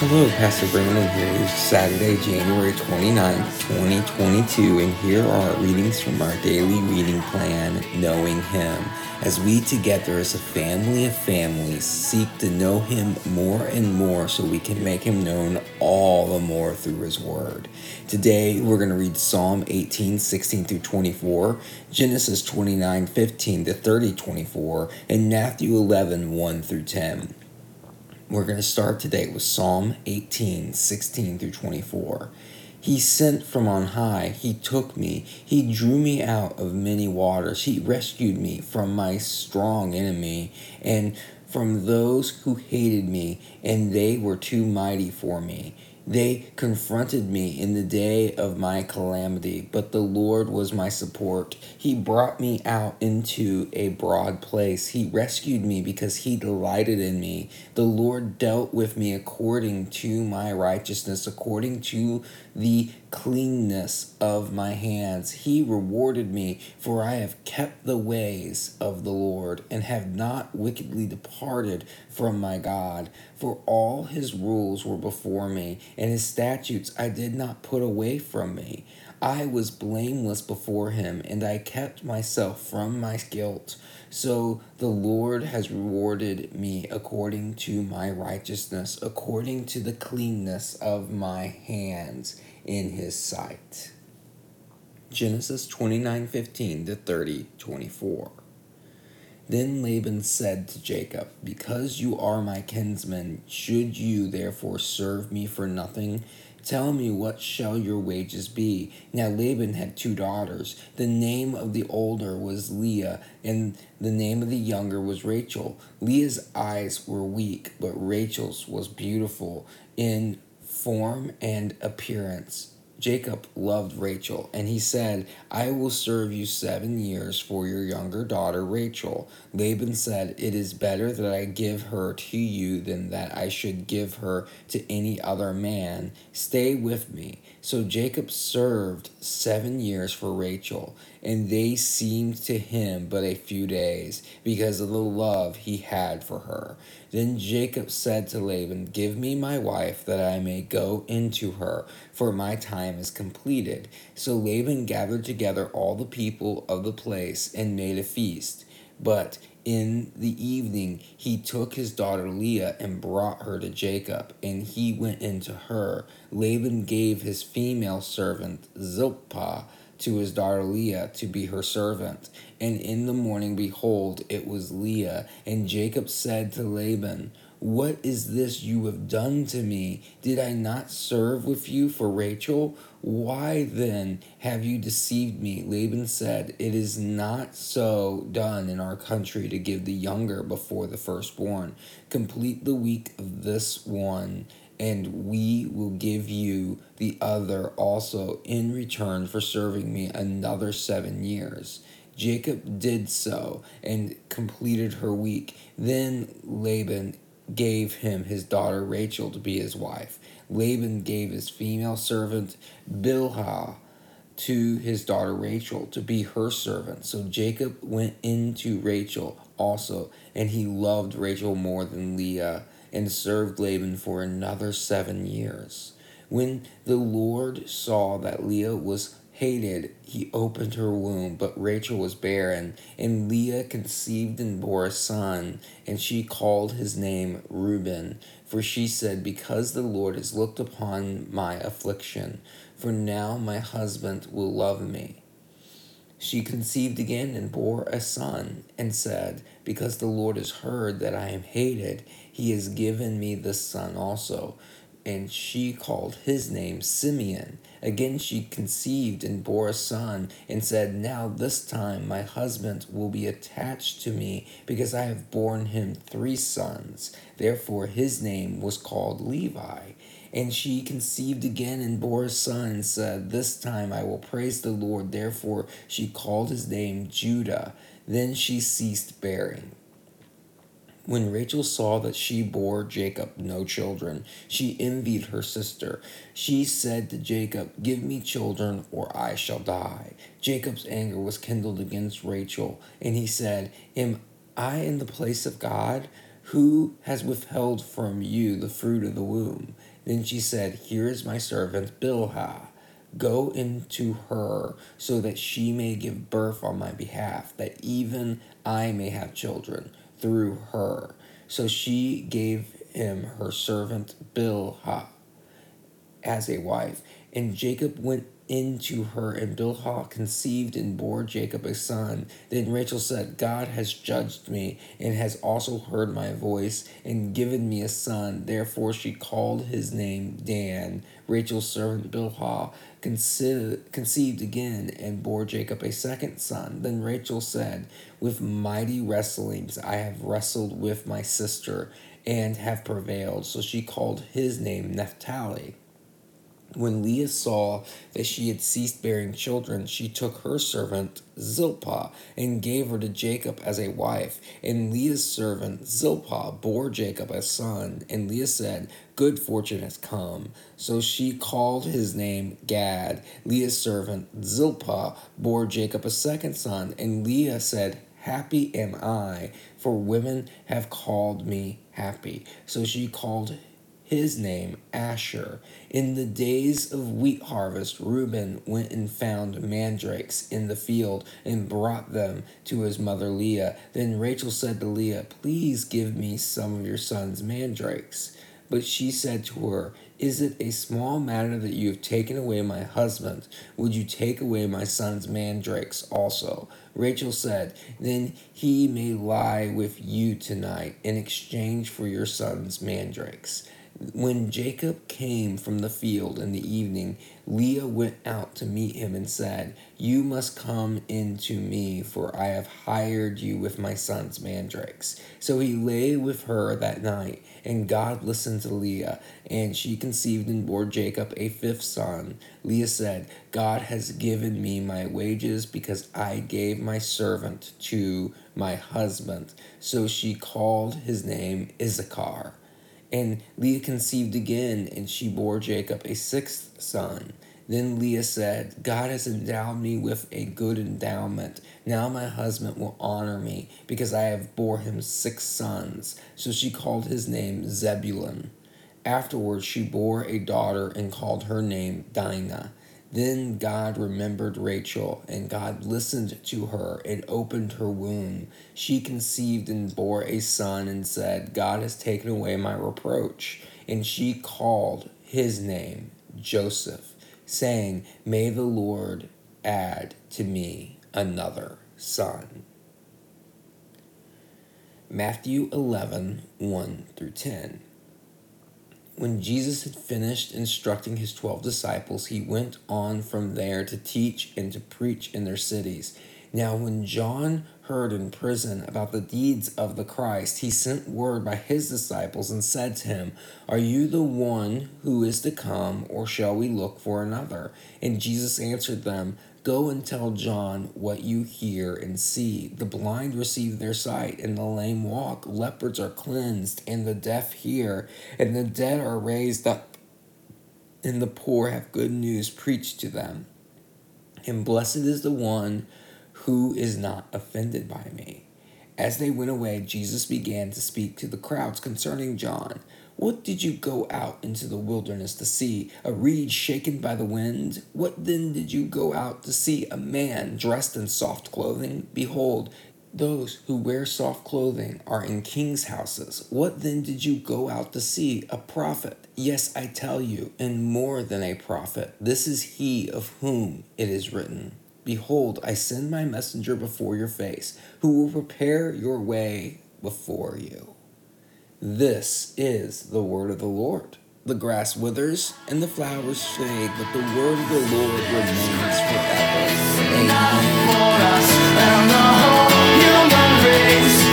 Hello, Pastor Brandon here. It's Saturday, January 29th, 2022, and here are readings from our daily reading plan, Knowing Him, as we together as a family of families seek to know Him more and more so we can make Him known all the more through His Word. Today, we're going to read Psalm 18, 16 through 24, Genesis 29, 15 to 30, 24, and Matthew 11, 1 through 10. We're going to start today with Psalm 18, 16 through 24. He sent from on high, he took me, he drew me out of many waters, he rescued me from my strong enemy and from those who hated me, and they were too mighty for me. They confronted me in the day of my calamity, but the Lord was my support. He brought me out into a broad place. He rescued me because he delighted in me. The Lord dealt with me according to my righteousness, according to the cleanness of my hands. He rewarded me, for I have kept the ways of the Lord and have not wickedly departed from my God. For all his rules were before me, and his statutes I did not put away from me. I was blameless before him, and I kept myself from my guilt. So the Lord has rewarded me according to my righteousness, according to the cleanness of my hands in his sight. Genesis 29:15 to 30:24. Then Laban said to Jacob, because you are my kinsman, should you therefore serve me for nothing? Tell me, what shall your wages be? Now Laban had 2 daughters. The name of the older was Leah, and the name of the younger was Rachel. Leah's eyes were weak, but Rachel's was beautiful in form and appearance. Jacob loved Rachel, and he said, I will serve you 7 years for your younger daughter Rachel. Laban said, it is better that I give her to you than that I should give her to any other man. Stay with me. So Jacob served 7 years for Rachel, and they seemed to him but a few days, because of the love he had for her. Then Jacob said to Laban, give me my wife, that I may go into her, for my time is completed. So Laban gathered together all the people of the place and made a feast. But in the evening he took his daughter Leah and brought her to Jacob, and he went into her. Laban gave his female servant Zilpah to his daughter Leah to be her servant. And in the morning, behold, it was Leah. And Jacob said to Laban, what is this you have done to me? Did I not serve with you for Rachel? Why then have you deceived me? Laban said, it is not so done in our country to give the younger before the firstborn. Complete the week of this one, and we will give you the other also in return for serving me another 7 years. Jacob did so and completed her week. Then Laban gave him his daughter Rachel to be his wife. Laban gave his female servant Bilhah to his daughter Rachel to be her servant. So Jacob went into Rachel also, and he loved Rachel more than Leah, and served Laban for another 7 years. When the Lord saw that Leah was hated, he opened her womb, but Rachel was barren, and Leah conceived and bore a son, and she called his name Reuben, for she said, because the Lord has looked upon my affliction, for now my husband will love me. She conceived again and bore a son, and said, because the Lord has heard that I am hated, he has given me this son also. And she called his name Simeon. Again she conceived and bore a son, and said, now this time my husband will be attached to me, because I have borne him 3 sons. Therefore his name was called Levi. And she conceived again and bore a son, and said, this time I will praise the Lord. Therefore she called his name Judah. Then she ceased bearing. When Rachel saw that she bore Jacob no children, she envied her sister. She said to Jacob, give me children, or I shall die. Jacob's anger was kindled against Rachel, and he said, am I in the place of God? Who has withheld from you the fruit of the womb? Then she said, "Here is my servant Bilhah. Go into her, so that she may give birth on my behalf, that even I may have children through her." So she gave him her servant Bilhah as a wife. And Jacob went into her, and Bilhah conceived and bore Jacob a son. Then Rachel said, "God has judged me, and has also heard my voice, and given me a son." Therefore she called his name Dan. Rachel's servant Bilhah conceived again, and bore Jacob a second son. Then Rachel said, "With mighty wrestlings I have wrestled with my sister, and have prevailed." So she called his name Naphtali. When Leah saw that she had ceased bearing children, she took her servant Zilpah and gave her to Jacob as a wife. And Leah's servant Zilpah bore Jacob a son. And Leah said, "Good fortune has come." So she called his name Gad. Leah's servant Zilpah bore Jacob a second son. And Leah said, "Happy am I, for women have called me happy." So she called his name Asher. In the days of wheat harvest, Reuben went and found mandrakes in the field and brought them to his mother Leah. Then Rachel said to Leah, "Please give me some of your son's mandrakes." But she said to her, "Is it a small matter that you have taken away my husband? Would you take away my son's mandrakes also?" Rachel said, "Then he may lie with you tonight in exchange for your son's mandrakes." When Jacob came from the field in the evening, Leah went out to meet him and said, "You must come in to me, for I have hired you with my son's mandrakes." So he lay with her that night, and God listened to Leah, and she conceived and bore Jacob a fifth son. Leah said, "God has given me my wages, because I gave my servant to my husband." So she called his name Issachar. And Leah conceived again, and she bore Jacob a sixth son. Then Leah said, "God has endowed me with a good endowment. Now my husband will honor me, because I have bore him 6 sons." So she called his name Zebulun. Afterwards she bore a daughter and called her name Dinah. Then God remembered Rachel, and God listened to her and opened her womb. She conceived and bore a son and said, "God has taken away my reproach." And she called his name Joseph, saying, "May the Lord add to me another son." Matthew 11, 1 through 10. When Jesus had finished instructing his 12 disciples, he went on from there to teach and to preach in their cities. Now when John heard in prison about the deeds of the Christ, he sent word by his disciples and said to him, "Are you the one who is to come, or shall we look for another?" And Jesus answered them, "Go and tell John what you hear and see. The blind receive their sight, and the lame walk. Lepers are cleansed, and the deaf hear, and the dead are raised up, and the poor have good news preached to them. And blessed is the one who is not offended by me." As they went away, Jesus began to speak to the crowds concerning John. "What did you go out into the wilderness to see? A reed shaken by the wind? What then did you go out to see? A man dressed in soft clothing? Behold, those who wear soft clothing are in kings' houses. What then did you go out to see? A prophet? Yes, I tell you, and more than a prophet. This is he of whom it is written, 'Behold, I send my messenger before your face, who will prepare your way before you.'" This is the word of the Lord. The grass withers and the flowers fade, but the word of the Lord remains forever. Amen.